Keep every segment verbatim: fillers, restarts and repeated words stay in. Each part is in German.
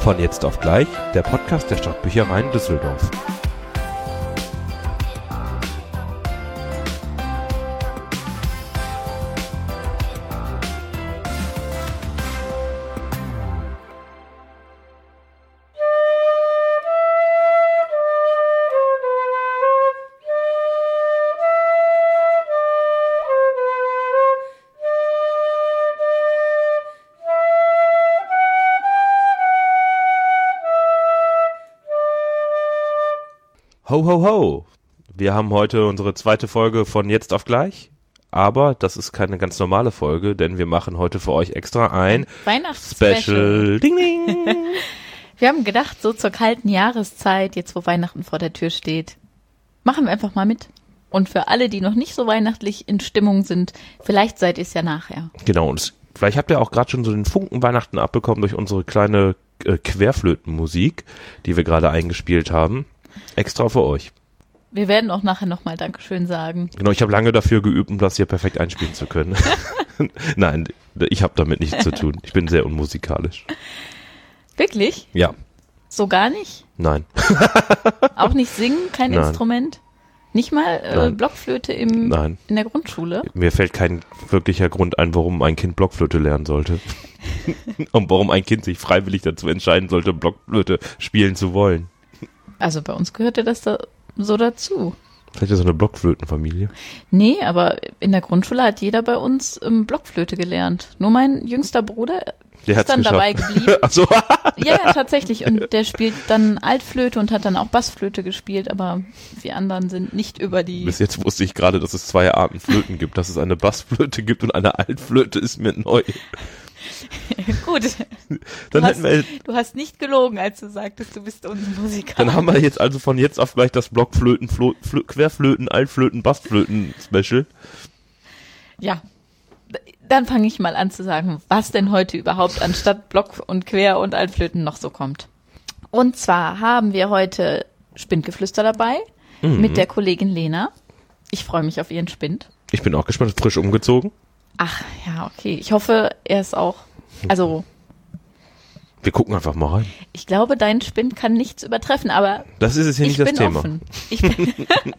Von jetzt auf gleich, der Podcast der Stadtbüchereien Düsseldorf. Ho, ho, ho! Wir haben heute unsere zweite Folge von Jetzt auf gleich, aber das ist keine ganz normale Folge, denn wir machen heute für euch extra ein Weihnachtsspecial. Ding, ding! Wir haben gedacht, so zur kalten Jahreszeit, jetzt wo Weihnachten vor der Tür steht, machen wir einfach mal mit. Und für alle, die noch nicht so weihnachtlich in Stimmung sind, vielleicht seid ihr es ja nachher. Genau, und vielleicht habt ihr auch gerade schon so den Funken Weihnachten abbekommen durch unsere kleine äh, Querflötenmusik, die wir gerade eingespielt haben. Extra für euch. Wir werden auch nachher nochmal Dankeschön sagen. Genau, ich habe lange dafür geübt, um das hier perfekt einspielen zu können. Nein, ich habe damit nichts zu tun. Ich bin sehr unmusikalisch. Wirklich? Ja. So gar nicht? Nein. Auch nicht singen, kein Nein. Instrument? Nicht mal äh, Blockflöte im, Nein. in der Grundschule? Mir fällt kein wirklicher Grund ein, warum ein Kind Blockflöte lernen sollte. Und warum ein Kind sich freiwillig dazu entscheiden sollte, Blockflöte spielen zu wollen. Also bei uns gehörte das da so dazu. Seid ihr so eine Blockflötenfamilie? Nee, aber in der Grundschule hat jeder bei uns ähm, Blockflöte gelernt. Nur mein jüngster Bruder der ist dann geschafft. dabei geblieben. Ach so. Ja, ja, tatsächlich. Und der spielt dann Altflöte und hat dann auch Bassflöte gespielt, aber wir anderen sind nicht über die... Bis jetzt wusste ich gerade, dass es zwei Arten Flöten gibt. Dass es eine Bassflöte gibt und eine Altflöte ist mir neu. Gut. Dann Du hätten hast, wir, du hast nicht gelogen, als du sagtest, du bist unser Musiker. dann haben wir jetzt also von jetzt auf gleich das Blockflöten, Flo, Fl- Querflöten, Altflöten, Bassflöten-Special. Ja. Dann fange ich mal an zu sagen, was denn heute überhaupt anstatt Block- und Quer- und Altflöten noch so kommt. Und zwar haben wir heute Spindgeflüster dabei Mhm. mit der Kollegin Lena. Ich freue mich auf ihren Spind. Ich bin auch gespannt, frisch umgezogen. Ach, ja, okay. Ich hoffe, er ist auch, also Wir gucken einfach mal rein. ich glaube, dein Spind kann nichts übertreffen, aber Das ist jetzt hier ich nicht das bin Thema. offen. Ich bin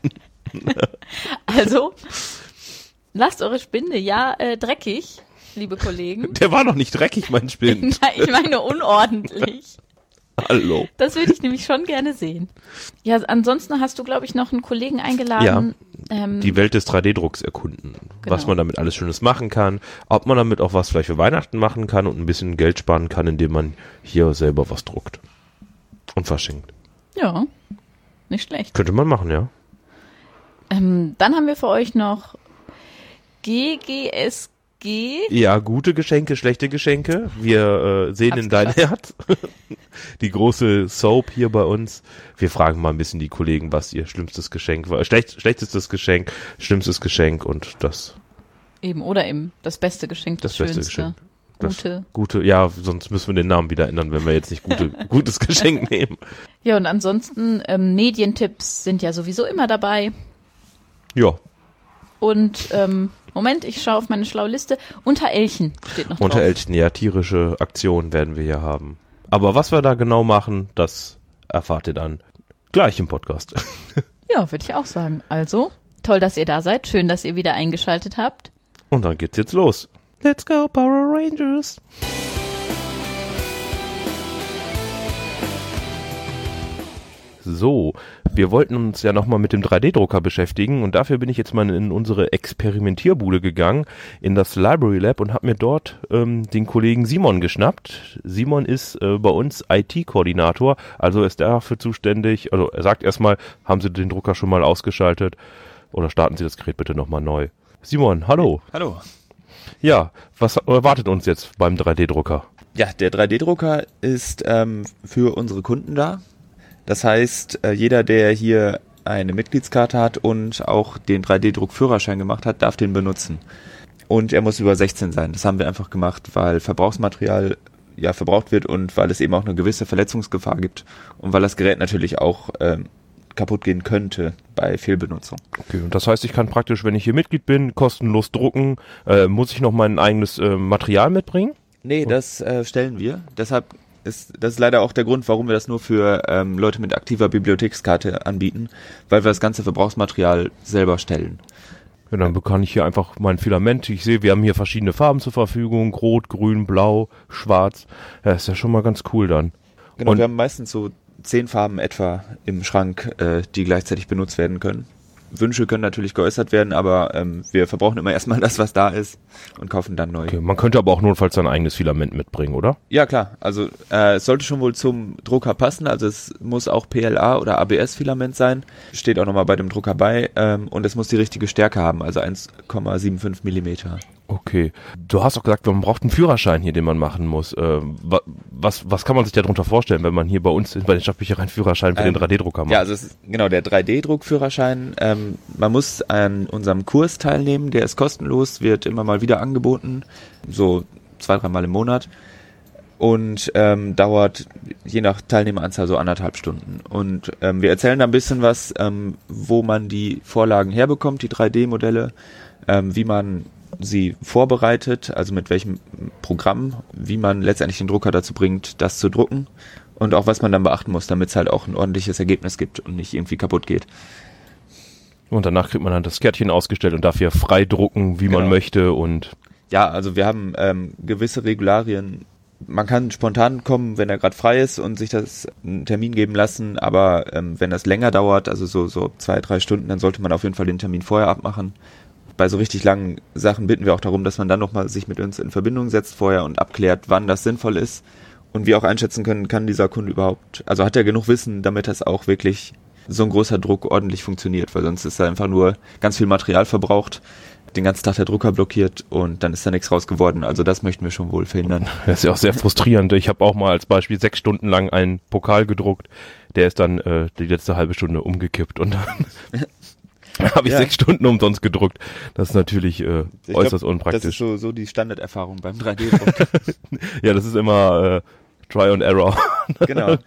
also, lasst eure Spinde ja äh, dreckig, liebe Kollegen. Der war noch nicht dreckig, mein Spind. Nein, ich meine unordentlich. Hallo. Das würde ich nämlich schon gerne sehen. Ja, ansonsten hast du, glaube ich, noch einen Kollegen eingeladen. Ähm, Die Welt des drei D Drucks erkunden. Genau. Was man damit alles Schönes machen kann. Ob man damit auch was vielleicht für Weihnachten machen kann und ein bisschen Geld sparen kann, indem man hier selber was druckt. Und verschenkt. ja, nicht schlecht. Könnte man machen, ja. Ähm, dann haben wir für euch noch G G S G. Ja, gute Geschenke, schlechte Geschenke. Wir äh, sehen Hab's in dein geschafft. Herz. Die große Soap hier bei uns. Wir fragen mal ein bisschen die Kollegen, was ihr schlimmstes Geschenk war. Schlecht, schlechtestes Geschenk, schlimmstes Geschenk und das, Eben, oder eben das beste Geschenk, das, das beste schönste. Geschenk. Das Gute. Gute, ja, sonst müssen wir den Namen wieder ändern, wenn wir jetzt nicht gute, gutes Geschenk nehmen. Ja, und ansonsten ähm, Medientipps sind ja sowieso immer dabei. Ja, Und ähm, Moment, ich schaue auf meine schlaue Liste. Unter Elchen steht noch unter drauf. Elchen, ja, tierische Aktionen werden wir hier haben. Aber was wir da genau machen, das erfahrt ihr dann gleich im Podcast. Ja, würde ich auch sagen. Also, toll, dass ihr da seid. Schön, dass ihr wieder eingeschaltet habt. Und dann geht's jetzt los. Let's go, Power Rangers! So, wir wollten uns ja nochmal mit dem drei D Drucker beschäftigen und dafür bin ich jetzt mal in unsere Experimentierbude gegangen, in das Library Lab und habe mir dort ähm, den Kollegen Simon geschnappt. Simon ist äh, bei uns I T-Koordinator, also ist dafür zuständig, also er sagt erstmal, haben Sie den Drucker schon mal ausgeschaltet oder starten Sie das Gerät bitte nochmal neu. Simon, hallo. Hallo. Ja, was erwartet uns jetzt beim drei D Drucker? Ja, der drei D Drucker ist ähm, für unsere Kunden da. Das heißt, äh, jeder, der hier eine Mitgliedskarte hat und auch den drei D Druck-Führerschein gemacht hat, darf den benutzen. Und er muss über sechzehn sein. Das haben wir einfach gemacht, weil Verbrauchsmaterial ja verbraucht wird und weil es eben auch eine gewisse Verletzungsgefahr gibt und weil das Gerät natürlich auch ähm, kaputt gehen könnte bei Fehlbenutzung. Okay, und das heißt, ich kann praktisch, wenn ich hier Mitglied bin, kostenlos drucken, äh, muss ich noch mein eigenes äh, Material mitbringen? Nee, das äh, stellen wir. Deshalb ist, das ist leider auch der Grund, warum wir das nur für ähm, Leute mit aktiver Bibliothekskarte anbieten, weil wir das ganze Verbrauchsmaterial selber stellen. Ja, dann kann ich hier einfach mein Filament, ich sehe, wir haben hier verschiedene Farben zur Verfügung, rot, grün, blau, schwarz. Ja, ist ja schon mal ganz cool dann. Genau, Und wir haben meistens so zehn Farben etwa im Schrank, äh, die gleichzeitig benutzt werden können. Wünsche können natürlich geäußert werden, aber ähm, wir verbrauchen immer erstmal das, was da ist und kaufen dann neu. okay, man könnte aber auch notfalls sein eigenes Filament mitbringen, oder? Ja, klar. Also äh, es sollte schon wohl zum Drucker passen. Also es muss auch P L A oder A B S-Filament sein. Steht auch nochmal bei dem Drucker bei. Ähm, und es muss die richtige Stärke haben, also eins Komma fünfundsiebzig Millimeter. Okay. Du hast auch gesagt, man braucht einen Führerschein hier, den man machen muss. Äh, wa- was, was kann man sich darunter vorstellen, wenn man hier bei uns bei den Stadtbüchereien einen Führerschein für Ähm, den drei D-Drucker macht? Ja, also es ist genau der drei D-Druckführerschein. Ähm, man muss an unserem Kurs teilnehmen, der ist kostenlos, wird immer mal wieder angeboten, so zwei, dreimal im Monat und ähm, dauert je nach Teilnehmeranzahl so anderthalb Stunden. Und ähm, wir erzählen da ein bisschen was, ähm, wo man die Vorlagen herbekommt, die drei D-Modelle, ähm, wie man sie vorbereitet, also mit welchem Programm, wie man letztendlich den Drucker dazu bringt, das zu drucken und auch was man dann beachten muss, damit es halt auch ein ordentliches Ergebnis gibt und nicht irgendwie kaputt geht. Und danach kriegt man dann das Kärtchen ausgestellt und darf hier frei drucken, wie man Genau. möchte und Ja, also wir haben ähm, gewisse Regularien. Man kann spontan kommen, wenn er gerade frei ist und sich das einen Termin geben lassen, aber ähm, wenn das länger dauert, also so, so zwei, drei Stunden, dann sollte man auf jeden Fall den Termin vorher abmachen. Bei so richtig langen Sachen bitten wir auch darum, dass man dann nochmal sich mit uns in Verbindung setzt vorher und abklärt, wann das sinnvoll ist und wir auch einschätzen können, kann dieser Kunde überhaupt, also hat er genug Wissen, damit das auch wirklich so ein großer Druck ordentlich funktioniert, weil sonst ist da einfach nur ganz viel Material verbraucht, den ganzen Tag der Drucker blockiert und dann ist da nichts raus geworden. Also das möchten wir schon wohl verhindern. das ist ja auch sehr frustrierend. Ich habe auch mal als Beispiel sechs Stunden lang einen Pokal gedruckt, der ist dann äh, die letzte halbe Stunde umgekippt und dann habe ich Ja. sechs Stunden umsonst gedruckt. Das ist natürlich äh, Ich äußerst glaub, Das unpraktisch. ist so, so die Standarderfahrung beim drei D-Druck. Ja, das ist immer äh, Try and Error. Genau.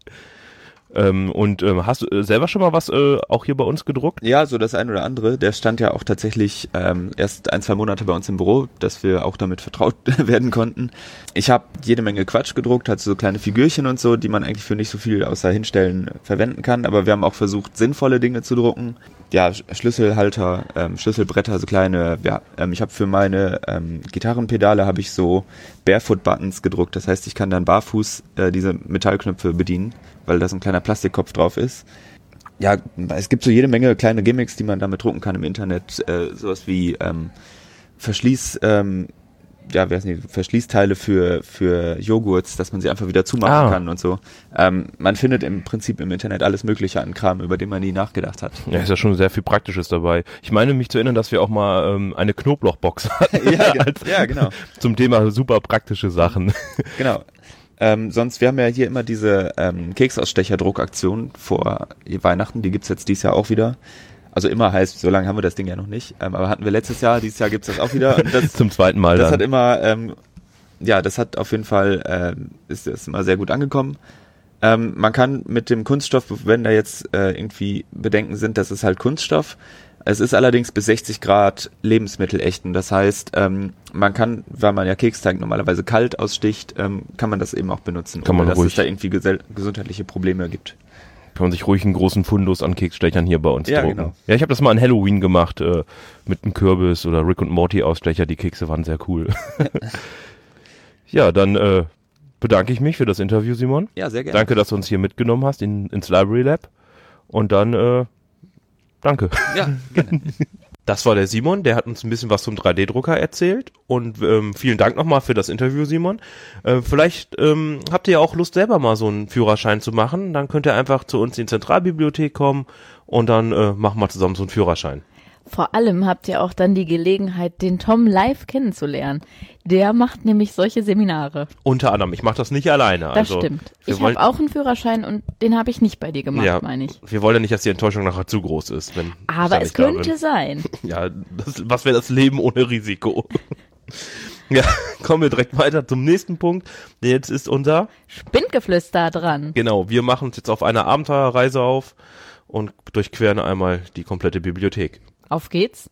ähm, und ähm, hast du äh, selber schon mal was äh, auch hier bei uns gedruckt? Ja, so das ein oder andere. Der stand ja auch tatsächlich ähm, erst ein, zwei Monate bei uns im Büro, dass wir auch damit vertraut werden konnten. Ich habe jede Menge Quatsch gedruckt, halt so kleine Figürchen und so, die man eigentlich für nicht so viel außer hinstellen verwenden kann. Aber wir haben auch versucht, sinnvolle Dinge zu drucken. Ja, Sch- Schlüsselhalter, ähm, Schlüsselbretter, so kleine. Ja, ähm, ich habe für meine ähm, Gitarrenpedale habe ich so Barefoot-Buttons gedruckt. Das heißt, ich kann dann barfuß äh, diese Metallknöpfe bedienen, weil da so ein kleiner Plastikkopf drauf ist. Ja, es gibt so jede Menge kleine Gimmicks, die man damit drucken kann im Internet. Äh, sowas wie ähm, Verschließ, ähm, ja, wie heißen die, Verschließteile für, für Joghurts, dass man sie einfach wieder zumachen Ah. kann und so. Ähm, man findet im Prinzip im Internet alles Mögliche an Kram, über den man nie nachgedacht hat. Ja, ist ja schon sehr viel Praktisches dabei. Ich meine mich zu erinnern, dass wir auch mal ähm, eine Knoblauchbox hatten ja, ge- als, ja, genau. zum Thema super praktische Sachen. Genau. Ähm, sonst, wir haben ja hier immer diese ähm, Keksausstecher-Druckaktion vor Weihnachten, die gibt's jetzt dieses Jahr auch wieder. Also immer heißt, so lange haben wir das Ding ja noch nicht, ähm, aber hatten wir letztes Jahr, dieses Jahr gibt's das auch wieder. Und das, Zum zweiten Mal das dann. hat immer, ähm, ja, das hat auf jeden Fall, ähm, ist, ist immer sehr gut angekommen. Ähm, man kann mit dem Kunststoff, wenn da jetzt äh, irgendwie Bedenken sind, das ist halt Kunststoff. Es ist allerdings bis sechzig Grad lebensmittelechten. Das heißt, ähm, man kann, weil man ja Keksteig normalerweise kalt aussticht, ähm, kann man das eben auch benutzen, Kann man ohne dass ruhig. es da irgendwie gesell- gesundheitliche Probleme gibt. Kann man sich ruhig einen großen Fundus an Keksstechern hier bei uns Ja, drucken. genau. Ja, ich habe das mal an Halloween gemacht, äh, mit einem Kürbis oder Rick und Morty Ausstecher. Die Kekse waren sehr cool. Ja, dann äh, bedanke ich mich für das Interview, Simon. Ja, sehr gerne. Danke, dass du uns hier mitgenommen hast in, ins Library Lab. Und dann, äh, danke. Ja, gerne. Das war der Simon, der hat uns ein bisschen was zum drei D-Drucker erzählt und ähm, vielen Dank nochmal für das Interview, Simon. Äh, vielleicht ähm, habt ihr ja auch Lust, selber mal so einen Führerschein zu machen, dann könnt ihr einfach zu uns in die Zentralbibliothek kommen und dann äh, machen wir zusammen so einen Führerschein. Vor allem habt ihr auch dann die Gelegenheit, den Tom live kennenzulernen. Der macht nämlich solche Seminare. Unter anderem, ich mache das nicht alleine. Das also, stimmt. wir Ich wollen- habe auch einen Führerschein und den habe ich nicht bei dir gemacht, ja, meine ich. wir wollen ja nicht, dass die Enttäuschung nachher zu groß ist. Wenn ich Aber da es nicht da könnte bin. sein. Ja, das, was wäre das Leben ohne Risiko? Ja, kommen wir direkt weiter zum nächsten Punkt. Jetzt ist unser, Spindgeflüster dran. genau, wir machen uns jetzt auf eine Abenteuerreise auf und durchqueren einmal die komplette Bibliothek. Auf geht's.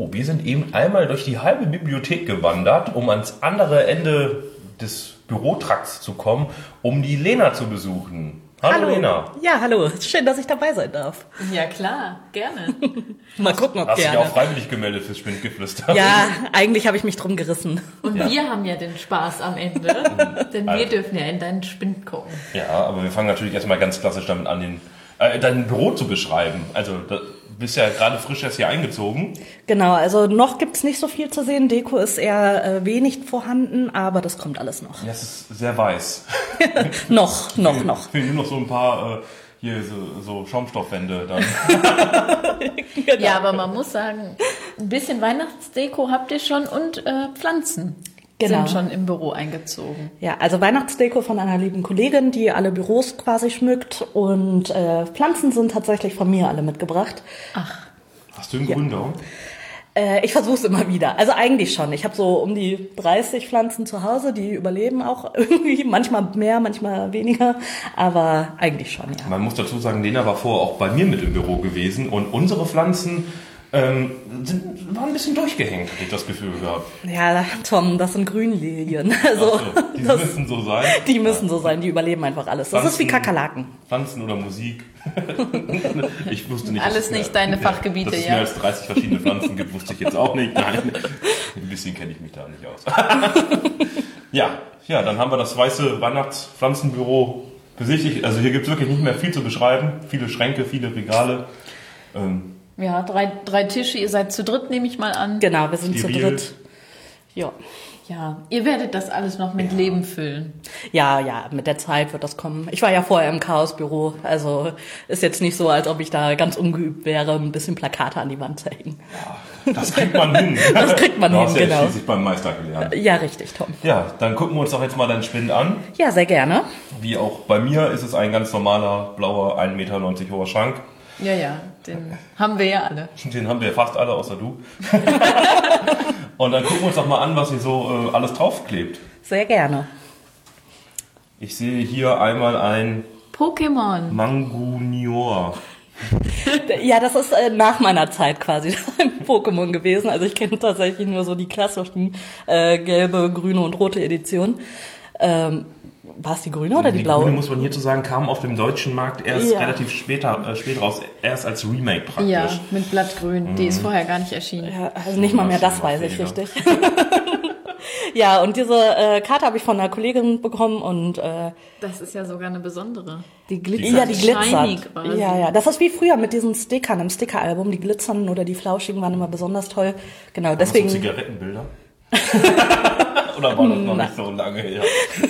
Büro. Wir sind eben einmal durch die halbe Bibliothek gewandert, um ans andere Ende des Bürotrakts zu kommen, um die Lena zu besuchen. Hallo, hallo Lena. Ja, hallo. Schön, dass ich dabei sein darf. Ja, klar. Gerne. Mal gucken, ob Hast gerne. Hast dich auch freiwillig gemeldet fürs Spindgeflüster? Ja, eigentlich habe ich mich drum gerissen. Und ja. wir haben ja den Spaß am Ende, denn wir also. dürfen ja in deinen Spind gucken. Ja, aber wir fangen natürlich erstmal ganz klassisch damit an, den, äh, dein Büro zu beschreiben. Also, du bist ja gerade frisch erst hier eingezogen. Genau, also noch gibt's nicht so viel zu sehen. Deko ist eher äh, wenig vorhanden, aber das kommt alles noch. Ja, es ist sehr weiß. noch, noch, fehlen, noch. Fehlen nur noch so ein paar... Äh, Hier so, so Schaumstoffwände dann. Genau. Ja, aber man muss sagen, ein bisschen Weihnachtsdeko habt ihr schon und äh, Pflanzen genau. sind schon im Büro eingezogen. Ja, also Weihnachtsdeko von einer lieben Kollegin, die alle Büros quasi schmückt und äh, Pflanzen sind tatsächlich von mir alle mitgebracht. Ach. Hast du einen grünen Daumen? Äh, ich versuche es immer wieder. Also eigentlich schon. Ich habe so um die dreißig Pflanzen zu Hause, die überleben auch irgendwie. Manchmal mehr, manchmal weniger. Aber eigentlich schon, ja. Man muss dazu sagen, Lena war vorher auch bei mir mit im Büro gewesen. Und unsere Pflanzen ähm, sind, waren ein bisschen durchgehängt, hatte ich das Gefühl gehabt. Ja, Tom, das sind Grünlilien. Also, Ach so, die das, müssen so sein? Die müssen so sein, die überleben einfach alles. Das Pflanzen, ist wie Kakerlaken. Pflanzen oder Musik. Ich wusste nicht. Alles nicht deine Fachgebiete, ja. Dass es ja. mehr als dreißig verschiedene Pflanzen gibt, wusste ich jetzt auch nicht. Nein, ein bisschen kenne ich mich da nicht aus. ja, ja, dann haben wir das weiße Weihnachtspflanzenbüro besichtigt. Also hier gibt es wirklich nicht mehr viel zu beschreiben. Viele Schränke, viele Regale. Ähm, ja, drei, drei Tische. Ihr seid zu dritt, nehme ich mal an. Genau, wir sind Steril. zu dritt. Ja. Ja, ihr werdet das alles noch mit ja. Leben füllen. Ja, ja, mit der Zeit wird das kommen. Ich war ja vorher im Chaosbüro, also ist jetzt nicht so, als ob ich da ganz ungeübt wäre, ein bisschen Plakate an die Wand zu hängen. Ja, das kriegt man hin. Das kriegt man du hin, hast ja genau. schließlich beim Meister gelernt. Ja, richtig, Tom. Ja, dann gucken wir uns doch jetzt mal deinen Spind an. Ja, sehr gerne. Wie auch bei mir ist es ein ganz normaler, blauer, ein Meter neunzig hoher Schrank. Ja, ja, den haben wir ja alle. Den haben wir fast alle, außer du. Und dann gucken wir uns doch mal an, was hier so äh, alles draufklebt. Sehr gerne. Ich sehe hier einmal ein Pokémon. Mangunior. Ja, das ist äh, nach meiner Zeit quasi ein Pokémon gewesen. Also ich kenne tatsächlich nur so die klassischen äh, gelbe, grüne und rote Edition. Ähm, War es die grüne oder die, die blaue? Die grüne, muss man hierzu sagen, kam auf dem deutschen Markt erst ja. relativ später, äh, spät raus, erst als Remake praktisch. Ja, mit Blattgrün. Mhm. Die ist vorher gar nicht erschienen. Ja, also nicht mal mehr das weiß ich richtig. Ja, und diese äh, Karte habe ich von einer Kollegin bekommen und äh, das ist ja sogar eine besondere. Die glitzert. Ja, die glitzert. Quasi. Ja, ja. Das ist wie früher mit diesen Stickern im Stickeralbum. Die glitzernden oder die flauschigen waren immer besonders toll. Genau, deswegen. Hast du Zigarettenbilder? Oder war das noch nicht so lange her?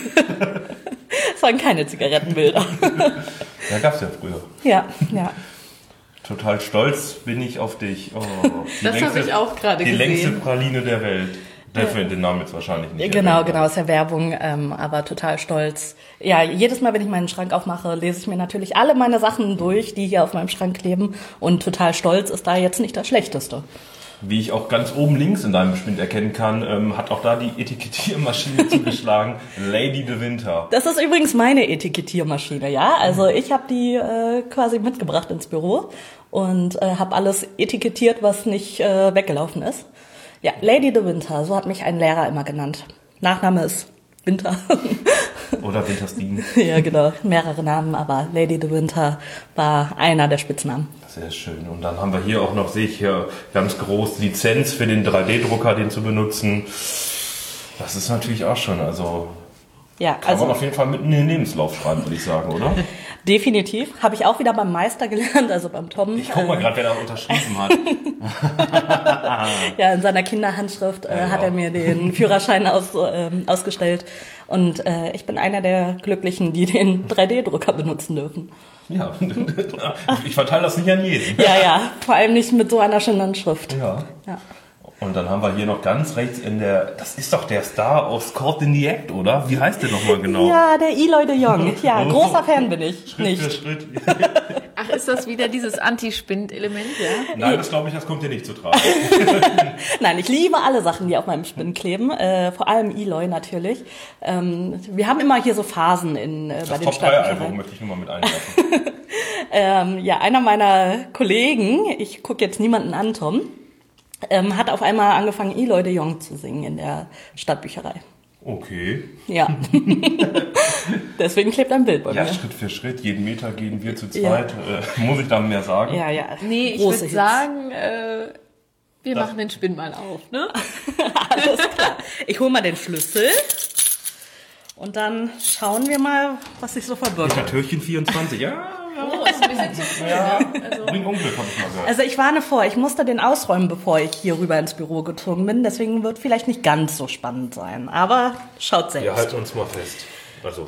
Das waren keine Zigarettenbilder. Ja, gab's ja früher. Ja, ja. Total stolz bin ich auf dich. Oh, das habe ich auch gerade gesehen. Die längste Praline der Welt. Dafür den Namen jetzt wahrscheinlich nicht. Genau, genau, ist ja Werbung, ähm, aber total stolz. Ja, jedes Mal, wenn ich meinen Schrank aufmache, lese ich mir natürlich alle meine Sachen durch, die hier auf meinem Schrank kleben. Und total stolz ist da jetzt nicht das Schlechteste. Wie ich auch ganz oben links in deinem Spind erkennen kann, ähm, hat auch da die Etikettiermaschine zugeschlagen. Lady de Winter. Das ist übrigens meine Etikettiermaschine, ja. Also ich habe die äh, quasi mitgebracht ins Büro und äh, habe alles etikettiert, was nicht äh, weggelaufen ist. Ja, Lady de Winter, so hat mich ein Lehrer immer genannt. Nachname ist Winter. Oder Winterstein. Ja, genau. Mehrere Namen, aber Lady de Winter war einer der Spitznamen. Sehr schön. Und dann haben wir hier auch noch, sehe ich hier ganz groß, Lizenz für den drei D Drucker, den zu benutzen. Das ist natürlich auch schon, also... Ja, kann also, man auf jeden Fall mitten in den Lebenslauf schreiben, würde ich sagen, oder? Definitiv. Habe ich auch wieder beim Meister gelernt, also beim Tom. Ich guck mal gerade, wer da unterschrieben hat. Ja, in seiner Kinderhandschrift äh, ja, hat er mir den Führerschein aus, äh, ausgestellt. Und äh, ich bin einer der Glücklichen, die den drei D Drucker benutzen dürfen. Ja, ich verteile das nicht an jeden. Ja, ja, vor allem nicht mit so einer schönen Schrift. Ja. Ja. Und dann haben wir hier noch ganz rechts in der, das ist doch der Star aus Caught in the Act, oder? Wie heißt der nochmal genau? Ja, der Eloy de Jong. Ja, großer Fan bin ich. Schritt nicht. für Schritt. Ach, ist das wieder dieses Anti-Spind-Element, ja? Nein, das glaube ich, das kommt dir nicht zu tragen. Nein, ich liebe alle Sachen, die auf meinem Spind kleben. Äh, vor allem Eloy natürlich. Ähm, wir haben immer hier so Phasen in, äh, bei den Top drei Album möchte ich nur mal mit einwerfen. ähm, ja, einer meiner Kollegen, ich gucke jetzt niemanden an, Tom, ähm, hat auf einmal angefangen, Eloy de Jong zu singen in der Stadtbücherei. Okay. Ja. Deswegen klebt ein Bild bei Ja, mir. Schritt für Schritt, jeden Meter gehen wir zu Ja. zweit. Äh, muss ich da mehr sagen? Ja, ja. Nee, ich Große würde Hits. sagen, äh, wir machen den Spinn mal auf, ne? Alles klar. Ich hole mal den Schlüssel und dann schauen wir mal, was sich so verbirgt. Türchen vierundzwanzig, ja. Oh, ist ein bisschen zu früh, Ja. ne? Also, Bring Unglück, hab ich mal gehört. Also ich warne vor, ich musste den ausräumen, bevor ich hier rüber ins Büro gezogen bin. Deswegen wird vielleicht nicht ganz so spannend sein. Aber schaut selbst. Wir halten uns mal fest. Also.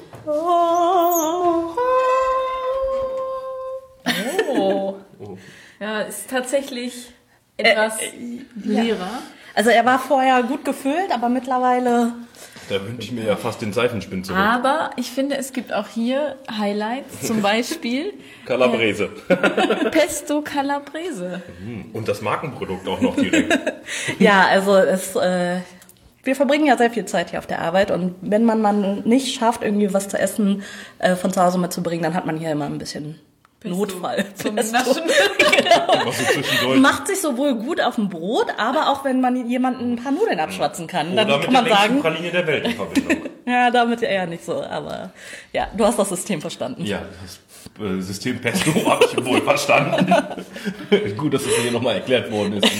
oh. Ja, ist tatsächlich etwas leerer. Also er war vorher gut gefüllt, aber mittlerweile... Da wünsche ich mir ja fast den Seifenspinn zurück. Aber ich finde, es gibt auch hier Highlights, zum Beispiel Calabrese. Pesto Calabrese. Und das Markenprodukt auch noch direkt. Ja, also es... Äh, wir verbringen ja sehr viel Zeit hier auf der Arbeit und wenn man mal nicht schafft, irgendwie was zu essen äh, von zu Hause mitzubringen, dann hat man hier immer ein bisschen Pesto Notfall. zum Pesto. Naschen. Was so zwischendurch. Macht sich sowohl gut auf dem Brot, aber auch wenn man jemanden ein paar Nudeln abschwatzen kann, dann Oder mit kann man der längsten sagen, Praline der Welt in Verbindung. ja, damit eher nicht so, aber ja, du hast das System verstanden. Ja, das äh, System Pesto habe ich wohl verstanden. Gut, dass das hier nochmal erklärt worden ist.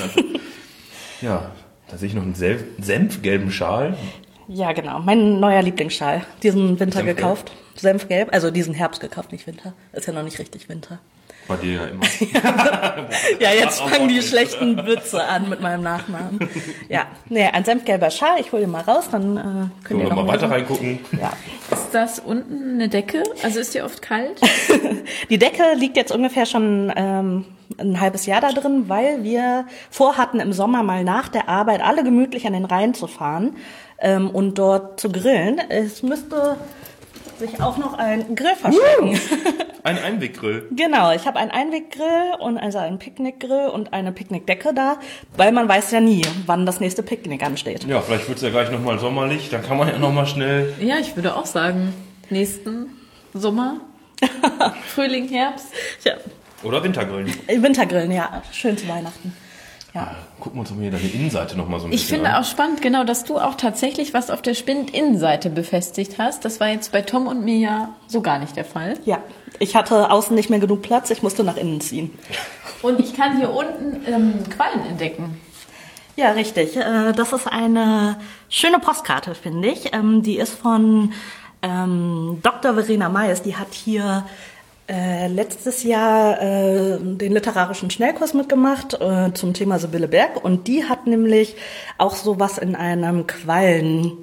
Ja, da sehe ich noch einen Senf senfgelben Schal. Ja, genau, mein neuer Lieblingsschal, diesen Winter Senfgelb? gekauft, Senfgelb, also diesen Herbst gekauft, nicht Winter, ist ja noch nicht richtig Winter. Bei dir ja immer. Ja, jetzt Hat auch fangen die ordentlich. schlechten Witze an mit meinem Nachnamen. Ja, nee, ein senfgelber Schal, ich hole ihn mal raus, dann äh, könnt Können ihr wir noch mal weiter lesen. reingucken? Ja. Ist das unten eine Decke? Also ist die oft kalt? Die Decke liegt jetzt ungefähr schon ähm, ein halbes Jahr da drin, weil wir vorhatten, im Sommer mal nach der Arbeit alle gemütlich an den Rhein zu fahren ähm, und dort zu grillen. Es müsste sich auch noch ein Grill verstecken. Ein Einweggrill. Genau, ich habe einen Einweggrill und also einen Picknickgrill und eine Picknickdecke da, weil man weiß ja nie, wann das nächste Picknick ansteht. Ja, vielleicht wird es ja gleich nochmal sommerlich. Dann kann man ja nochmal schnell... Ja, ich würde auch sagen, nächsten Sommer, Frühling, Herbst. Ja, Oder Wintergrillen. Wintergrillen, ja, schön zu Weihnachten. Ja. Gucken wir uns doch mal hier deine Innenseite nochmal so ein Ich bisschen finde an. auch spannend, genau, dass du auch tatsächlich was auf der Spind-Innenseite befestigt hast. Das war jetzt bei Tom und mir ja so gar nicht der Fall. Ja, ich hatte außen nicht mehr genug Platz, ich musste nach innen ziehen. Und ich kann hier unten ähm, Quallen entdecken. Ja, richtig. Äh, Das ist eine schöne Postkarte, finde ich. Ähm, Die ist von ähm, Doktor Verena Meis. Die hat hier äh, letztes Jahr äh, den literarischen Schnellkurs mitgemacht äh, zum Thema Sibylle Berg. Und die hat nämlich auch sowas in einem Quallen...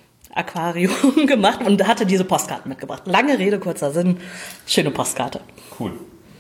Aquarium gemacht und hatte diese Postkarten mitgebracht. Lange Rede, kurzer Sinn, schöne Postkarte. Cool.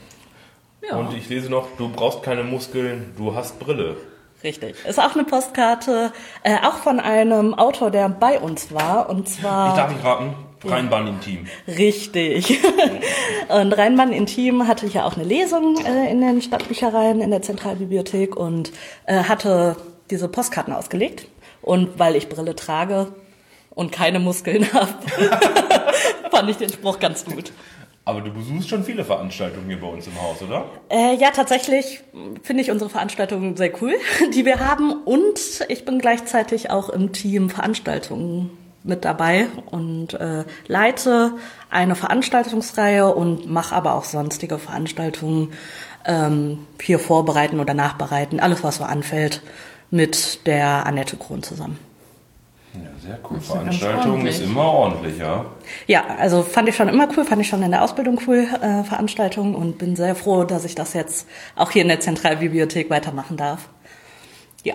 Ja. Und ich lese noch, du brauchst keine Muskeln, du hast Brille. Richtig. Ist auch eine Postkarte, äh, auch von einem Autor, der bei uns war, und Ich zwar... darf nicht raten, Rheinbahn Intim. Richtig. Und Rheinbahn Intim hatte ja auch eine Lesung äh, in den Stadtbüchereien, in der Zentralbibliothek und äh, hatte diese Postkarten ausgelegt. Und weil ich Brille trage und keine Muskeln habe, fand ich den Spruch ganz gut. Aber du besuchst schon viele Veranstaltungen hier bei uns im Haus, oder? Äh, ja, tatsächlich finde ich unsere Veranstaltungen sehr cool, die wir haben. Und ich bin gleichzeitig auch im Team Veranstaltungen mit dabei und äh, leite eine Veranstaltungsreihe und mache aber auch sonstige Veranstaltungen ähm, hier vorbereiten oder nachbereiten. Alles, was so anfällt, mit der Annette Krohn zusammen. Ja, sehr cool. ist ja ganz Veranstaltung ordentlich. ist immer ordentlich, ja. Ja, also fand ich schon immer cool, fand ich schon in der Ausbildung cool, äh, Veranstaltungen, und bin sehr froh, dass ich das jetzt auch hier in der Zentralbibliothek weitermachen darf. Ja.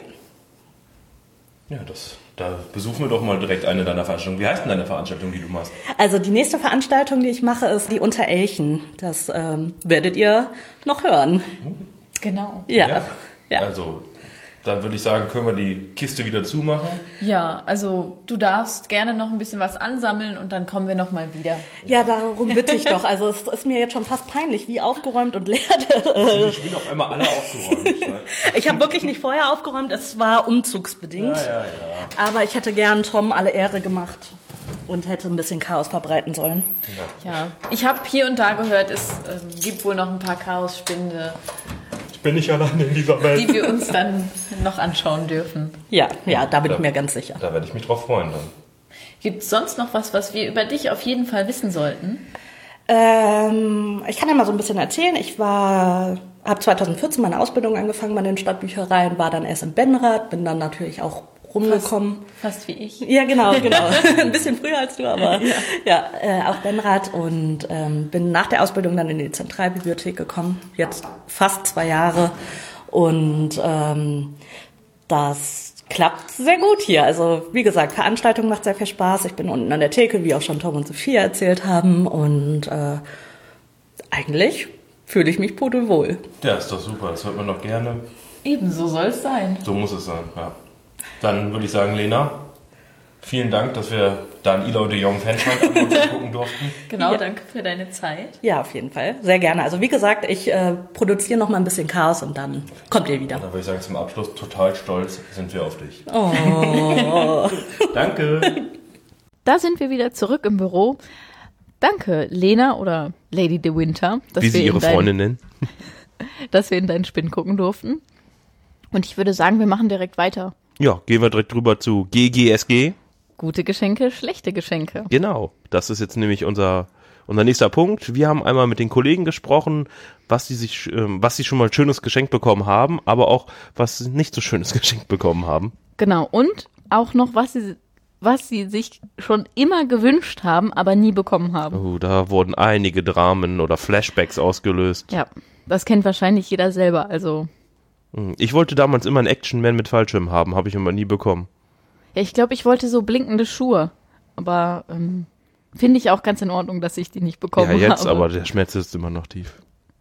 Ja, das, da besuchen wir doch mal direkt eine deiner Veranstaltungen. Wie heißt denn deine Veranstaltung, die du machst? Also die nächste Veranstaltung, die ich mache, ist die Unterelchen. Das ähm, werdet ihr noch hören. Genau. Ja. Ja. ja. Also, dann würde ich sagen, können wir die Kiste wieder zumachen. Ja, also du darfst gerne noch ein bisschen was ansammeln und dann kommen wir noch mal wieder. Ja, darum bitte ich doch. Also es ist mir jetzt schon fast peinlich, wie aufgeräumt und leer der, Ich bin auf einmal alle aufgeräumt. Ne? Ich habe wirklich nicht vorher aufgeräumt, es war umzugsbedingt. Ja, ja, ja. Aber ich hätte gern Tom alle Ehre gemacht und hätte ein bisschen Chaos verbreiten sollen. Ja, ich habe hier und da gehört, es ähm, gibt wohl noch ein paar Chaos-Spinde. bin ich alleine in dieser Welt. Die wir uns dann noch anschauen dürfen. Ja, ja, da bin Da- ich mir ganz sicher. Da werde ich mich drauf freuen dann. Gibt es sonst noch was, was wir über dich auf jeden Fall wissen sollten? Ähm, ich kann ja mal so ein bisschen erzählen. Ich war, habe zwanzig vierzehn meine Ausbildung angefangen bei den Stadtbüchereien, war dann erst in Benrath, bin dann natürlich auch rumgekommen. Fast, fast wie ich. Ja, genau, genau. Ein bisschen früher als du, aber ja, ja äh, auch Benrath und ähm, bin nach der Ausbildung dann in die Zentralbibliothek gekommen. Jetzt fast zwei Jahre und ähm, das klappt sehr gut hier. Also wie gesagt, Veranstaltung macht sehr viel Spaß. Ich bin unten an der Theke, wie auch schon Tom und Sophia erzählt haben und äh, eigentlich fühle ich mich pudelwohl. Ja, ist doch super. Das hört man doch gerne. Ebenso soll es sein. So muss es sein, ja. Dann würde ich sagen, Lena, vielen Dank, dass wir da einen Elo de Jong Fanschrank an uns gucken durften. Genau, Ja. danke für deine Zeit. Ja, auf jeden Fall. Sehr gerne. Also wie gesagt, ich äh, produziere noch mal ein bisschen Chaos und dann kommt ihr wieder. Da würde ich sagen, zum Abschluss total stolz sind wir auf dich. Oh. Danke. Da sind wir wieder zurück im Büro. Danke, Lena oder Lady de Winter, dass, Wie wir, sie in ihre dein, Freundin nennen. dass wir in deinen Spinn gucken durften. Und ich würde sagen, wir machen direkt weiter. Ja, gehen wir direkt rüber zu G G S G. Gute Geschenke, schlechte Geschenke. Genau, das ist jetzt nämlich unser, unser nächster Punkt. Wir haben einmal mit den Kollegen gesprochen, was sie sich, ähm, was sie schon mal ein schönes Geschenk bekommen haben, aber auch was sie nicht so schönes Geschenk bekommen haben. Genau, und auch noch, was sie, was sie sich schon immer gewünscht haben, aber nie bekommen haben. Oh, da wurden einige Dramen oder Flashbacks ausgelöst. Ja, das kennt wahrscheinlich jeder selber, also... Ich wollte damals immer einen Action-Man mit Fallschirm haben, habe ich aber nie bekommen. Ja, ich glaube, ich wollte so blinkende Schuhe, aber ähm, finde ich auch ganz in Ordnung, dass ich die nicht bekommen Ja, jetzt, habe. aber der Schmerz ist immer noch tief.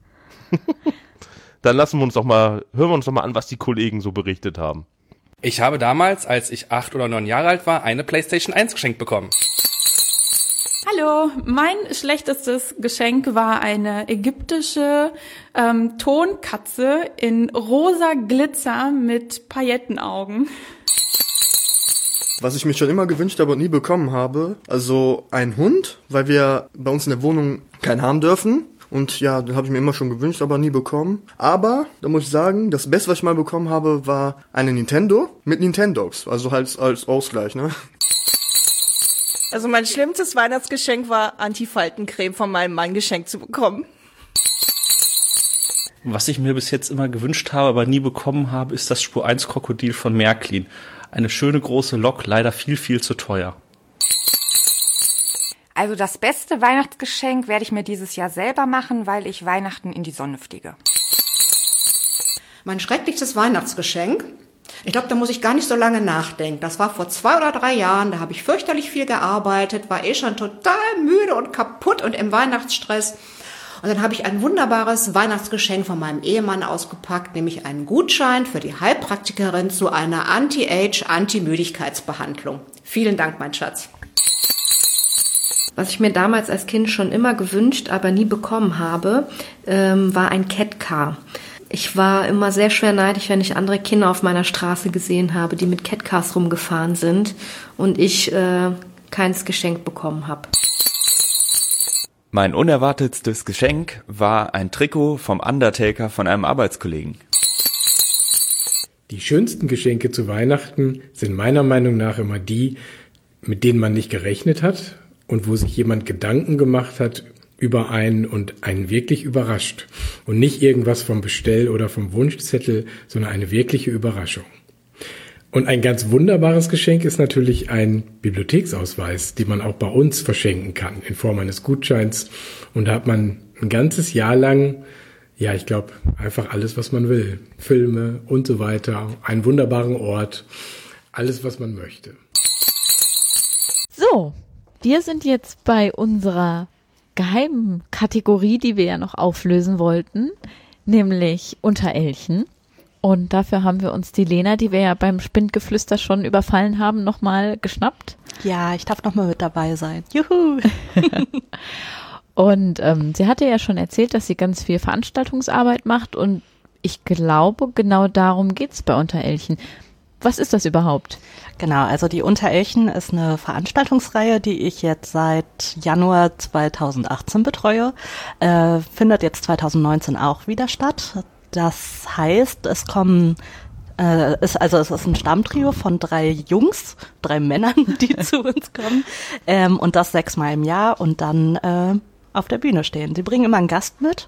Dann lassen wir uns doch mal, hören wir uns doch mal an, was die Kollegen so berichtet haben. Ich habe damals, als ich acht oder neun Jahre alt war, eine PlayStation eins geschenkt bekommen. Hallo, mein schlechtestes Geschenk war eine ägyptische ähm, Tonkatze in rosa Glitzer mit Paillettenaugen. Was ich mir schon immer gewünscht habe und nie bekommen habe, also ein Hund, weil wir bei uns in der Wohnung keinen haben dürfen. Und ja, den habe ich mir immer schon gewünscht, aber nie bekommen. Aber, da muss ich sagen, das Beste, was ich mal bekommen habe, war eine Nintendo mit Nintendogs. Also halt als Ausgleich, ne? Also mein schlimmstes Weihnachtsgeschenk war Antifaltencreme von meinem Mann geschenkt zu bekommen. Was ich mir bis jetzt immer gewünscht habe, aber nie bekommen habe, ist das Spur eins Krokodil von Märklin. Eine schöne große Lok, leider viel, viel zu teuer. Also das beste Weihnachtsgeschenk werde ich mir dieses Jahr selber machen, weil ich Weihnachten in die Sonne fliege. Mein schrecklichstes Weihnachtsgeschenk? Ich glaube, da muss ich gar nicht so lange nachdenken. Das war vor zwei oder drei Jahren, da habe ich fürchterlich viel gearbeitet, war eh schon total müde und kaputt und im Weihnachtsstress. Und dann habe ich ein wunderbares Weihnachtsgeschenk von meinem Ehemann ausgepackt, nämlich einen Gutschein für die Heilpraktikerin zu einer Anti-Age, Anti-Müdigkeitsbehandlung. Vielen Dank, mein Schatz. Was ich mir damals als Kind schon immer gewünscht, aber nie bekommen habe, ähm, war ein Catcar. Ich war immer sehr schwer neidisch, wenn ich andere Kinder auf meiner Straße gesehen habe, die mit Catcars rumgefahren sind und ich äh, keins geschenkt bekommen habe. Mein unerwartetstes Geschenk war ein Trikot vom Undertaker von einem Arbeitskollegen. Die schönsten Geschenke zu Weihnachten sind meiner Meinung nach immer die, mit denen man nicht gerechnet hat und wo sich jemand Gedanken gemacht hat über einen und einen wirklich überrascht. Und nicht irgendwas vom Bestell- oder vom Wunschzettel, sondern eine wirkliche Überraschung. Und ein ganz wunderbares Geschenk ist natürlich ein Bibliotheksausweis, den man auch bei uns verschenken kann, in Form eines Gutscheins. Und da hat man ein ganzes Jahr lang, ja, ich glaube, einfach alles, was man will. Filme und so weiter, einen wunderbaren Ort, alles, was man möchte. So, wir sind jetzt bei unserer geheimen Kategorie, die wir ja noch auflösen wollten, nämlich Unterelchen. Und dafür haben wir uns die Lena, die wir ja beim Spindgeflüster schon überfallen haben, nochmal geschnappt. Ja, ich darf nochmal mit dabei sein. Juhu! Und ähm, sie hatte ja schon erzählt, dass sie ganz viel Veranstaltungsarbeit macht und ich glaube, genau darum geht's bei Unterelchen. Was ist das überhaupt? Genau, also die Unterelchen ist eine Veranstaltungsreihe, die ich jetzt seit Januar zweitausendachtzehn betreue. Äh, findet jetzt zweitausendneunzehn auch wieder statt. das heißt, es kommen, äh, ist, also es ist ein Stammtrio von drei Jungs, drei Männern, die zu uns kommen, ähm, und das sechsmal im Jahr und dann äh, auf der Bühne stehen. Sie bringen immer einen Gast mit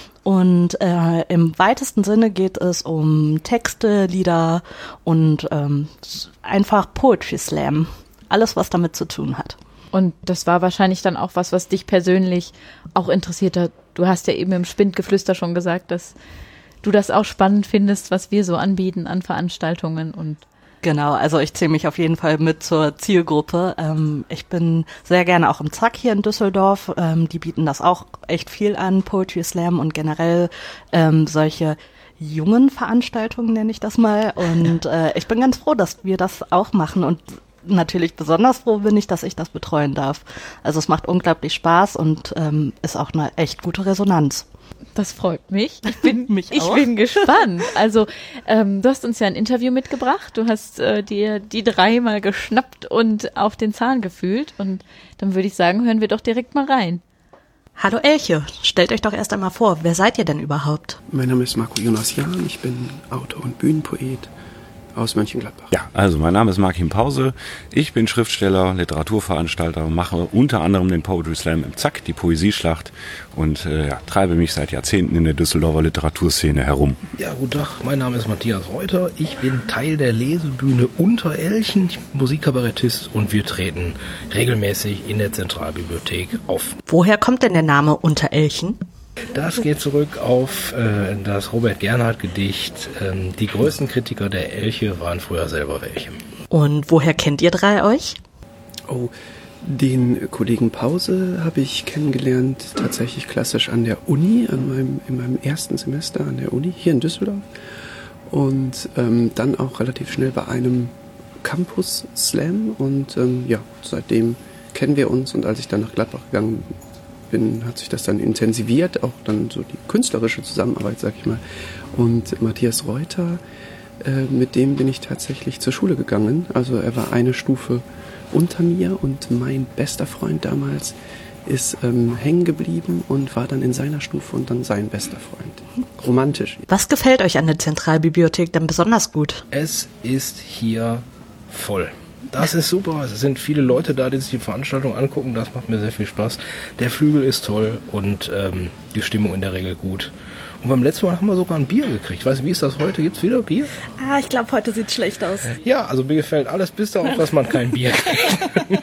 und äh, im weitesten Sinne geht es um Texte, Lieder und ähm, einfach Poetry Slam. Alles, was damit zu tun hat. Und das war wahrscheinlich dann auch was, was dich persönlich auch interessiert hat. Du hast ja eben im Spindgeflüster schon gesagt, dass du das auch spannend findest, was wir so anbieten an Veranstaltungen und Genau, also ich zähle mich auf jeden Fall mit zur Zielgruppe. Ähm, ich bin sehr gerne auch im Zack hier in Düsseldorf. Ähm, die bieten das auch echt viel an, Poetry Slam und generell ähm, solche jungen Veranstaltungen, nenne ich das mal. Und äh, ich bin ganz froh, dass wir das auch machen und natürlich besonders froh bin ich, dass ich das betreuen darf. Also es macht unglaublich Spaß und ähm, ist auch eine echt gute Resonanz. Das freut mich. Ich bin, mich ich auch. bin gespannt. Also ähm, du hast uns ja ein Interview mitgebracht. Du hast äh, dir die drei mal geschnappt und auf den Zahn gefühlt. Und dann würde ich sagen, hören wir doch direkt mal rein. Hallo Elche, stellt euch doch erst einmal vor, wer seid ihr denn überhaupt? Mein Name ist Marco Jonas Jahn, ich bin Autor und Bühnenpoet aus Mönchengladbach. Ja, also mein Name ist Martin Pause, ich bin Schriftsteller, Literaturveranstalter, mache unter anderem den Poetry Slam im Zack, die Poesieschlacht und äh, ja, treibe mich seit Jahrzehnten in der Düsseldorfer Literaturszene herum. Ja, guten Tag, mein Name ist Matthias Reuter, ich bin Teil der Lesebühne Unterelchen, Musikkabarettist und wir treten regelmäßig in der Zentralbibliothek auf. Woher kommt denn der Name Unterelchen? Das geht zurück auf äh, das Robert Gernhardt-Gedicht. Ähm, die größten Kritiker der Elche waren früher selber welche. Und woher kennt ihr drei euch? Oh, den Kollegen Pause habe ich kennengelernt, tatsächlich klassisch an der Uni, an meinem, in meinem ersten Semester an der Uni hier in Düsseldorf. Und ähm, dann auch relativ schnell bei einem Campus Slam. Und ähm, ja, seitdem kennen wir uns. Und als ich dann nach Gladbach gegangen bin, Bin, hat sich das dann intensiviert, auch dann so die künstlerische Zusammenarbeit, sag ich mal. Und Matthias Reuter, äh, mit dem bin ich tatsächlich zur Schule gegangen. Also er war eine Stufe unter mir und mein bester Freund damals ist ähm, hängen geblieben und war dann in seiner Stufe und dann sein bester Freund. Romantisch. Was gefällt euch an der Zentralbibliothek denn besonders gut? Es ist hier voll. Das ist super, es sind viele Leute da, die sich die Veranstaltung angucken, das macht mir sehr viel Spaß. Der Flügel ist toll und ähm, die Stimmung in der Regel gut. Und beim letzten Mal haben wir sogar ein Bier gekriegt. Weißt du, wie ist das heute? Gibt's wieder Bier? Ah, ich glaube, heute sieht's schlecht aus. Ja, also mir gefällt alles bis darauf, dass man kein Bier kriegt.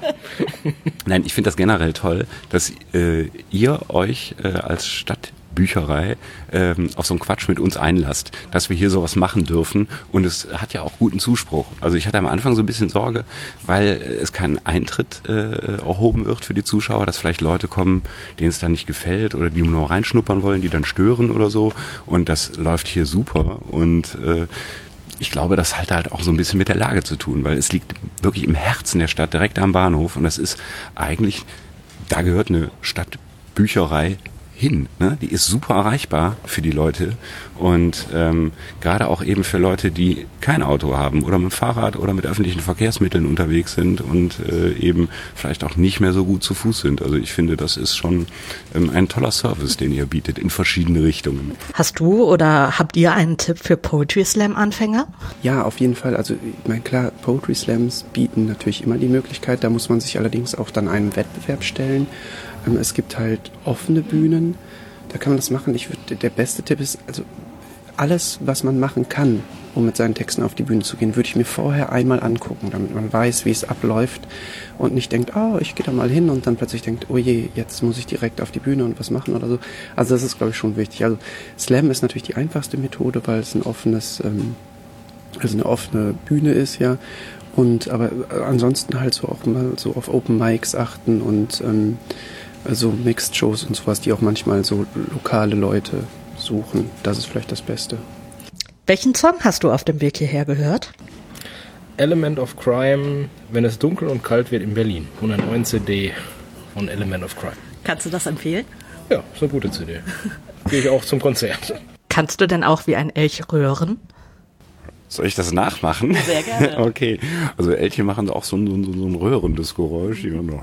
Nein, ich finde das generell toll, dass äh, ihr euch äh, als Stadt Bücherei ähm, auf so einen Quatsch mit uns einlasst, dass wir hier sowas machen dürfen und es hat ja auch guten Zuspruch. Also ich hatte am Anfang so ein bisschen Sorge, weil es kein Eintritt äh, erhoben wird für die Zuschauer, dass vielleicht Leute kommen, denen es dann nicht gefällt oder die nur reinschnuppern wollen, die dann stören oder so und das läuft hier super und äh, ich glaube, das hat halt auch so ein bisschen mit der Lage zu tun, weil es liegt wirklich im Herzen der Stadt, direkt am Bahnhof und das ist eigentlich, da gehört eine Stadtbücherei hin, ne? Die ist super erreichbar für die Leute und ähm, gerade auch eben für Leute, die kein Auto haben oder mit dem Fahrrad oder mit öffentlichen Verkehrsmitteln unterwegs sind und äh, eben vielleicht auch nicht mehr so gut zu Fuß sind. Also ich finde, das ist schon ähm, ein toller Service, den ihr bietet in verschiedene Richtungen. Hast du oder habt ihr einen Tipp für Poetry Slam Anfänger? Ja, auf jeden Fall. Also ich meine, klar, Poetry Slams bieten natürlich immer die Möglichkeit, da muss man sich allerdings auch dann einem Wettbewerb stellen. Es gibt halt offene Bühnen, da kann man das machen. Ich würde, der beste Tipp ist, also alles, was man machen kann, um mit seinen Texten auf die Bühne zu gehen, würde ich mir vorher einmal angucken, damit man weiß, wie es abläuft und nicht denkt, oh, ich gehe da mal hin und dann plötzlich denkt, oh je, jetzt muss ich direkt auf die Bühne und was machen oder so. Also das ist, glaube ich, schon wichtig. Also Slam ist natürlich die einfachste Methode, weil es ein offenes, ähm, also eine offene Bühne ist, ja. Und aber ansonsten halt so auch mal so auf Open Mics achten und ähm, also Mixed-Shows und sowas, die auch manchmal so lokale Leute suchen. Das ist vielleicht das Beste. Welchen Song hast du auf dem Weg hierher gehört? Element of Crime, wenn es dunkel und kalt wird in Berlin. Und ein neuen C D von Element of Crime. Kannst du das empfehlen? Ja, ist eine gute C D. Gehe ich auch zum Konzert. Kannst du denn auch wie ein Elch röhren? Soll ich das nachmachen? Sehr gerne. Okay, also Elche machen auch so ein, so ein, so ein röhrendes Geräusch. Die machen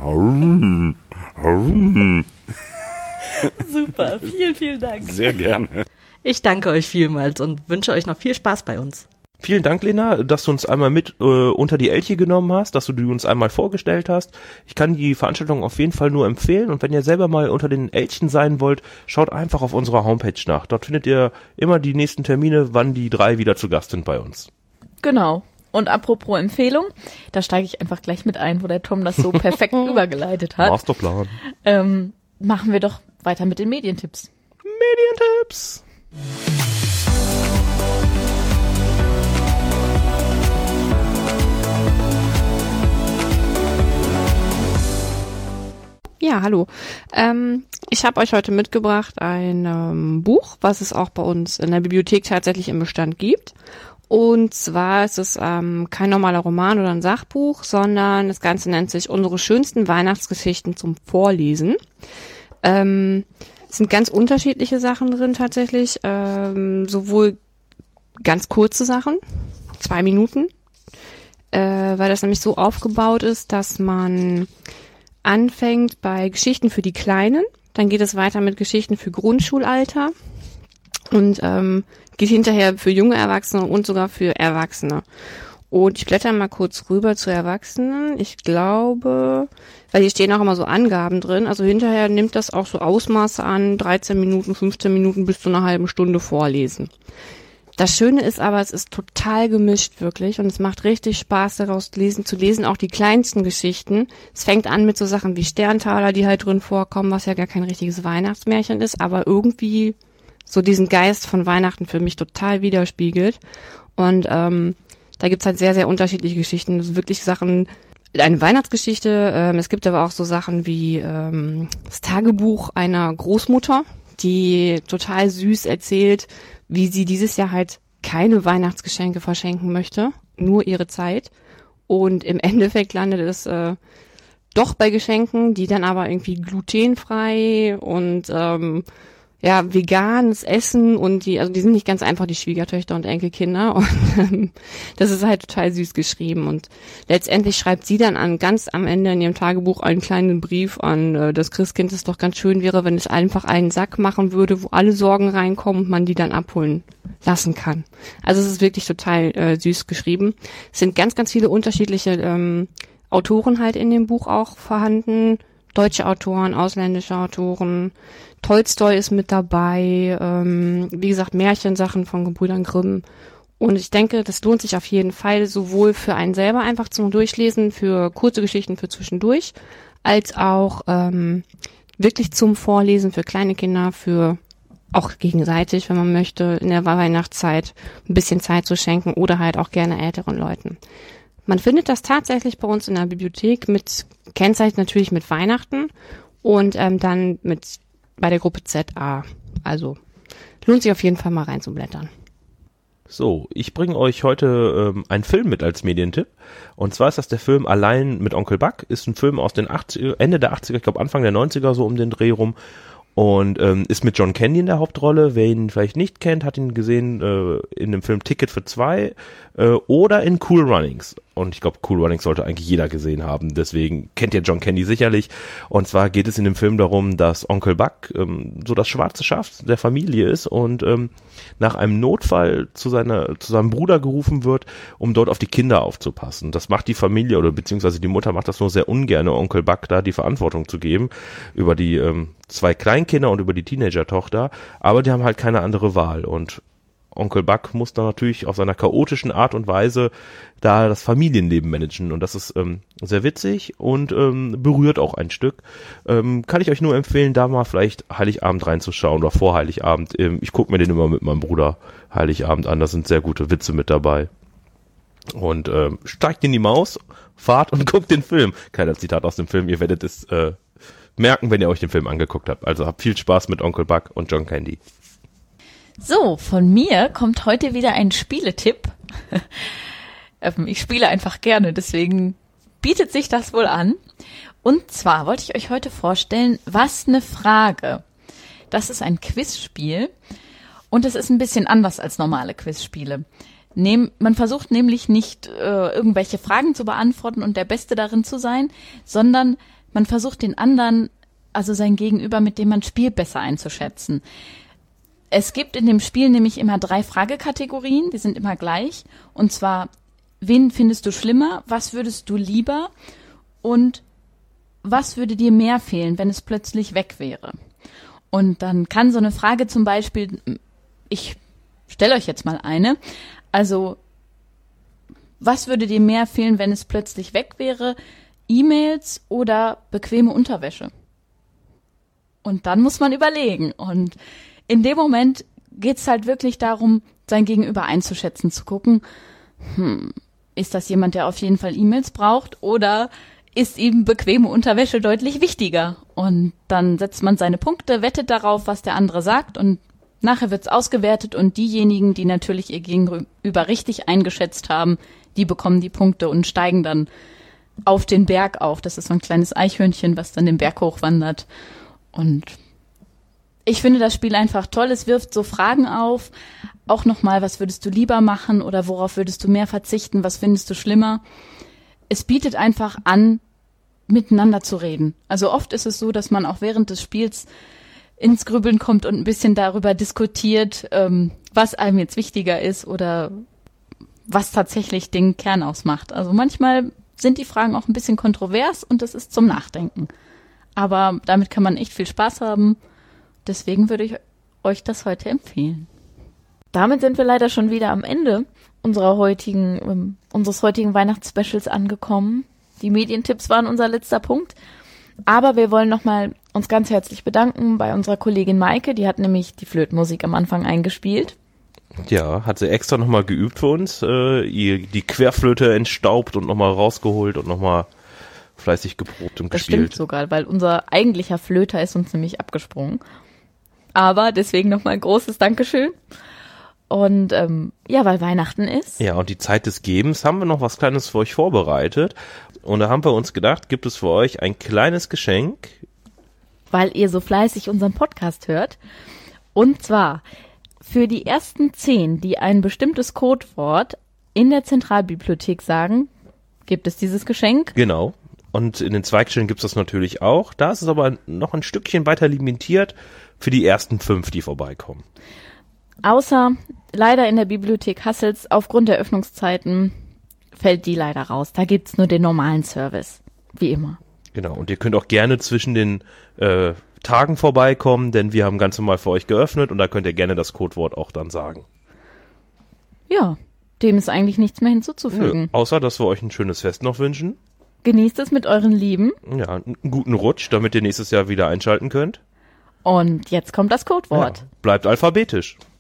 so Super, vielen, vielen Dank. Sehr gerne. Ich danke euch vielmals und wünsche euch noch viel Spaß bei uns. Vielen Dank, Lena, dass du uns einmal mit äh, unter die Elche genommen hast, dass du die uns einmal vorgestellt hast. Ich kann die Veranstaltung auf jeden Fall nur empfehlen und wenn ihr selber mal unter den Elchen sein wollt, schaut einfach auf unserer Homepage nach. Dort findet ihr immer die nächsten Termine, wann die drei wieder zu Gast sind bei uns. Genau. Und apropos Empfehlung, da steige ich einfach gleich mit ein, wo der Tom das so perfekt übergeleitet hat. Masterplan. Ähm, machen wir doch weiter mit den Medientipps. Medientipps. Ja, hallo. Ähm, ich habe euch heute mitgebracht ein ähm, Buch, was es auch bei uns in der Bibliothek tatsächlich im Bestand gibt. Und zwar ist es ähm, kein normaler Roman oder ein Sachbuch, sondern das Ganze nennt sich Unsere schönsten Weihnachtsgeschichten zum Vorlesen. Ähm, es sind ganz unterschiedliche Sachen drin tatsächlich, ähm, sowohl ganz kurze Sachen, zwei Minuten, äh, weil das nämlich so aufgebaut ist, dass man anfängt bei Geschichten für die Kleinen, dann geht es weiter mit Geschichten für Grundschulalter und ähm, geht hinterher für junge Erwachsene und sogar für Erwachsene. Und ich blätter mal kurz rüber zu Erwachsenen. Ich glaube, weil hier stehen auch immer so Angaben drin, also hinterher nimmt das auch so Ausmaße an, dreizehn Minuten, fünfzehn Minuten bis zu einer halben Stunde vorlesen. Das Schöne ist aber, es ist total gemischt wirklich und es macht richtig Spaß daraus lesen, zu lesen, auch die kleinsten Geschichten. Es fängt an mit so Sachen wie Sterntaler, die halt drin vorkommen, was ja gar kein richtiges Weihnachtsmärchen ist, aber irgendwie so diesen Geist von Weihnachten für mich total widerspiegelt. Und ähm, da gibt's halt sehr, sehr unterschiedliche Geschichten, also wirklich Sachen, eine Weihnachtsgeschichte, ähm, es gibt aber auch so Sachen wie ähm, das Tagebuch einer Großmutter, die total süß erzählt, wie sie dieses Jahr halt keine Weihnachtsgeschenke verschenken möchte, nur ihre Zeit. Und im Endeffekt landet es äh, doch bei Geschenken, die dann aber irgendwie glutenfrei und ähm, ja veganes Essen und die, also die sind nicht ganz einfach, die Schwiegertöchter und Enkelkinder. Und ähm, das ist halt total süß geschrieben. Und letztendlich schreibt sie dann an ganz am Ende in ihrem Tagebuch einen kleinen Brief an äh, das Christkind, das doch ganz schön wäre, wenn es einfach einen Sack machen würde, wo alle Sorgen reinkommen und man die dann abholen lassen kann. Also es ist wirklich total äh, süß geschrieben. Es sind ganz, ganz viele unterschiedliche ähm, Autoren halt in dem Buch auch vorhanden. Deutsche Autoren, ausländische Autoren. Tolstoi ist mit dabei. Ähm, wie gesagt, Märchensachen von Gebrüdern Grimm. Und ich denke, das lohnt sich auf jeden Fall sowohl für einen selber einfach zum Durchlesen, für kurze Geschichten für zwischendurch, als auch ähm, wirklich zum Vorlesen für kleine Kinder, für auch gegenseitig, wenn man möchte, in der Weihnachtszeit ein bisschen Zeit zu schenken oder halt auch gerne älteren Leuten. Man findet das tatsächlich bei uns in der Bibliothek mit Kennzeichen natürlich mit Weihnachten und ähm, dann mit bei der Gruppe Z A. Also lohnt sich auf jeden Fall mal reinzublättern. So, ich bringe euch heute ähm, einen Film mit als Medientipp. Und zwar ist das der Film Allein mit Onkel Buck. Ist ein Film aus den achtziger, Ende der achtziger, ich glaube Anfang der neunziger, so um den Dreh rum. Und ähm, ist mit John Candy in der Hauptrolle. Wer ihn vielleicht nicht kennt, hat ihn gesehen äh, in dem Film Ticket für zwei äh, oder in Cool Runnings. Und ich glaube, Cool Runnings sollte eigentlich jeder gesehen haben. Deswegen kennt ihr John Candy sicherlich. Und zwar geht es in dem Film darum, dass Onkel Buck ähm, so das schwarze Schaf der Familie ist und ähm, nach einem Notfall zu seiner zu seinem Bruder gerufen wird, um dort auf die Kinder aufzupassen. Das macht die Familie oder beziehungsweise die Mutter macht das nur sehr ungern, Onkel Buck da die Verantwortung zu geben über die ähm, zwei Kleinkinder und über die Teenager-Tochter. Aber die haben halt keine andere Wahl und Onkel Buck muss dann natürlich auf seiner chaotischen Art und Weise da das Familienleben managen und das ist ähm, sehr witzig und ähm, berührt auch ein Stück. Ähm, kann ich euch nur empfehlen, da mal vielleicht Heiligabend reinzuschauen oder vor Heiligabend. Ähm, ich gucke mir den immer mit meinem Bruder Heiligabend an, da sind sehr gute Witze mit dabei. Und ähm, steigt in die Maus, fahrt und guckt den Film. Kleiner Zitat aus dem Film, ihr werdet es äh, merken, wenn ihr euch den Film angeguckt habt. Also habt viel Spaß mit Onkel Buck und John Candy. So, von mir kommt heute wieder ein Spieletipp. Ich spiele einfach gerne, deswegen bietet sich das wohl an. Und zwar wollte ich euch heute vorstellen, was eine Frage. Das ist ein Quizspiel und es ist ein bisschen anders als normale Quizspiele. Nehm, man versucht nämlich nicht äh, irgendwelche Fragen zu beantworten und der Beste darin zu sein, sondern man versucht den anderen, also sein Gegenüber, mit dem man spielt, besser einzuschätzen. Es gibt in dem Spiel nämlich immer drei Fragekategorien, die sind immer gleich. Und zwar, wen findest du schlimmer, was würdest du lieber und was würde dir mehr fehlen, wenn es plötzlich weg wäre? Und dann kann so eine Frage zum Beispiel, ich stelle euch jetzt mal eine, also was würde dir mehr fehlen, wenn es plötzlich weg wäre? E-Mails oder bequeme Unterwäsche? Und dann muss man überlegen. Und in dem Moment geht's halt wirklich darum, sein Gegenüber einzuschätzen, zu gucken, hm, ist das jemand, der auf jeden Fall E-Mails braucht oder ist ihm bequeme Unterwäsche deutlich wichtiger? Und dann setzt man seine Punkte, wettet darauf, was der andere sagt und nachher wird's ausgewertet und diejenigen, die natürlich ihr Gegenüber richtig eingeschätzt haben, die bekommen die Punkte und steigen dann auf den Berg auf. Das ist so ein kleines Eichhörnchen, was dann den Berg hochwandert. Und ich finde das Spiel einfach toll. Es wirft so Fragen auf. Auch nochmal, was würdest du lieber machen oder worauf würdest du mehr verzichten? Was findest du schlimmer? Es bietet einfach an, miteinander zu reden. Also oft ist es so, dass man auch während des Spiels ins Grübeln kommt und ein bisschen darüber diskutiert, ähm, was einem jetzt wichtiger ist oder was tatsächlich den Kern ausmacht. Also manchmal sind die Fragen auch ein bisschen kontrovers und das ist zum Nachdenken. Aber damit kann man echt viel Spaß haben. Deswegen würde ich euch das heute empfehlen. Damit sind wir leider schon wieder am Ende unserer heutigen, ähm, unseres heutigen Weihnachtsspecials angekommen. Die Medientipps waren unser letzter Punkt. Aber wir wollen nochmal uns ganz herzlich bedanken bei unserer Kollegin Maike. Die hat nämlich die Flötenmusik am Anfang eingespielt. Ja, hat sie extra nochmal geübt für uns, äh, ihr die Querflöte entstaubt und nochmal rausgeholt und nochmal fleißig geprobt und das gespielt. Das stimmt sogar, weil unser eigentlicher Flöter ist uns nämlich abgesprungen. Aber deswegen nochmal ein großes Dankeschön. Und ähm, ja, weil Weihnachten ist. Ja, und die Zeit des Gebens haben wir noch was Kleines für euch vorbereitet. Und da haben wir uns gedacht, gibt es für euch ein kleines Geschenk. Weil ihr so fleißig unseren Podcast hört. Und zwar für die ersten zehn, die ein bestimmtes Codewort in der Zentralbibliothek sagen, gibt es dieses Geschenk. Genau. Und in den Zweigstellen gibt es das natürlich auch. Da ist es aber noch ein Stückchen weiter limitiert für die ersten fünf, die vorbeikommen. Außer leider in der Bibliothek Hassels, aufgrund der Öffnungszeiten fällt die leider raus. Da gibt's nur den normalen Service, wie immer. Genau, und ihr könnt auch gerne zwischen den äh, Tagen vorbeikommen, denn wir haben ganz normal für euch geöffnet und da könnt ihr gerne das Codewort auch dann sagen. Ja, dem ist eigentlich nichts mehr hinzuzufügen. Nö, außer, dass wir euch ein schönes Fest noch wünschen. Genießt es mit euren Lieben. Ja, einen guten Rutsch, damit ihr nächstes Jahr wieder einschalten könnt. Und jetzt kommt das Codewort. Ja, bleibt alphabetisch.